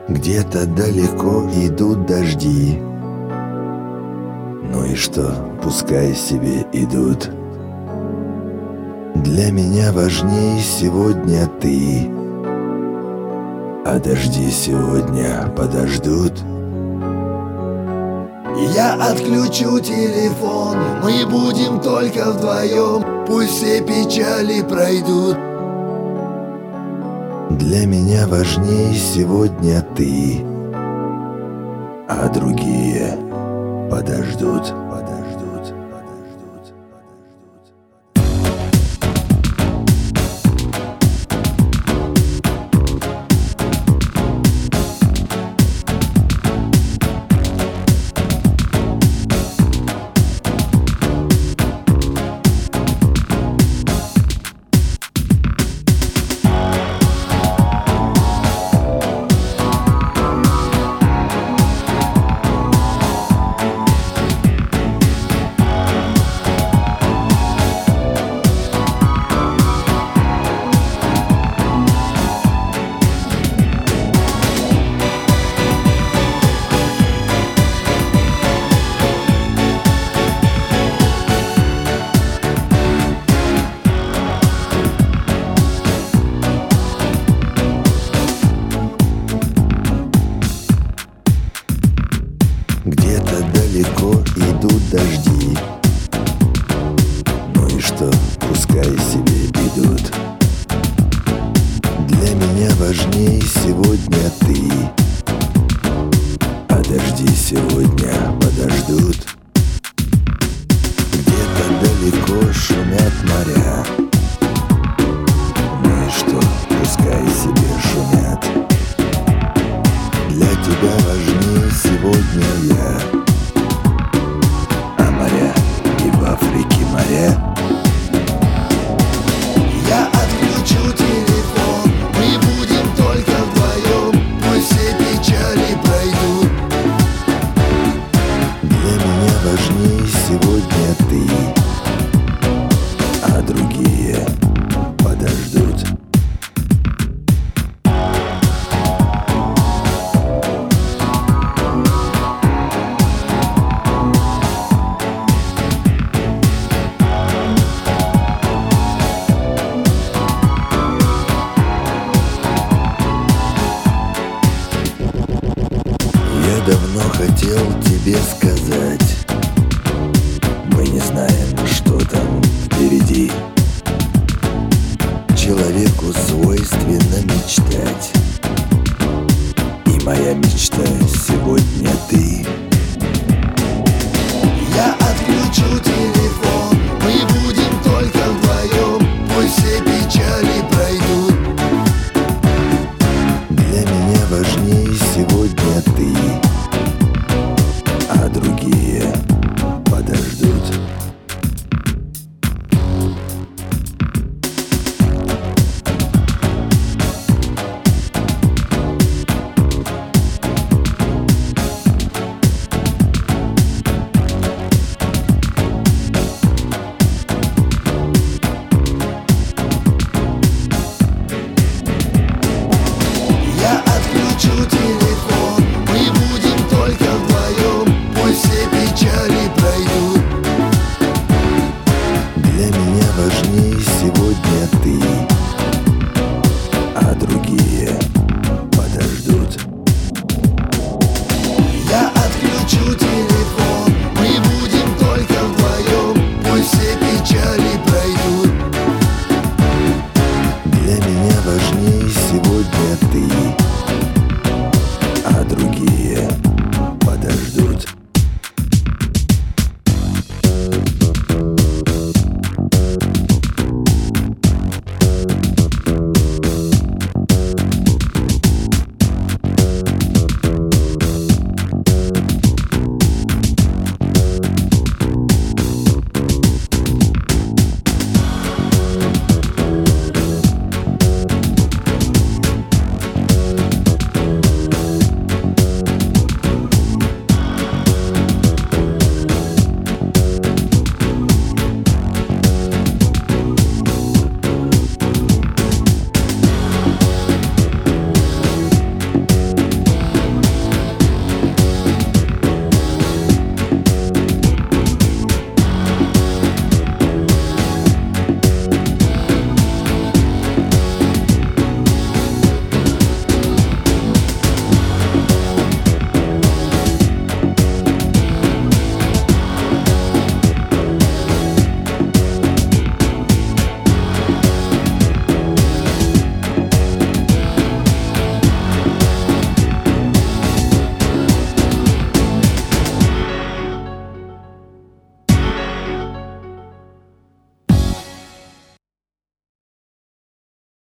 Где-то далеко идут дожди. Ну и что, пускай себе идут. Для меня важнее сегодня ты, а дожди сегодня подождут. Я отключу телефон, мы будем только вдвоем, пусть все печали пройдут. Для меня важнее сегодня ты, а другие подождут. Где-то далеко идут дожди. Ну и что, пускай себе идут. Для меня важнее сегодня ты, а дожди сегодня подождут. Где-то далеко шумят моря. Ну и что, пускай себе шумят. Для тебя важнее сегодня я, а моря и в Африке моря. Я отключу телефон, мы будем только вдвоем, пусть все печали пройдут. Для меня важнее сегодня ты, а другие подождут. Я давно хотел тебе сказать, мы не знаем, что там впереди. Человеку свойственно мечтать, и моя мечта сегодня ты. Я отключу телефон, мы будем только вдвоем, пусть все печали пройдут. Для меня важнее сегодня ты, а другие подождут. Я отключу телефон, мы будем только вдвоем, пусть все печали пройдут. Для меня важнее сегодня ты, а другие подождут. Я отключу телефон, мы будем только вдвоем, пусть все печали пройдут. Для меня важнее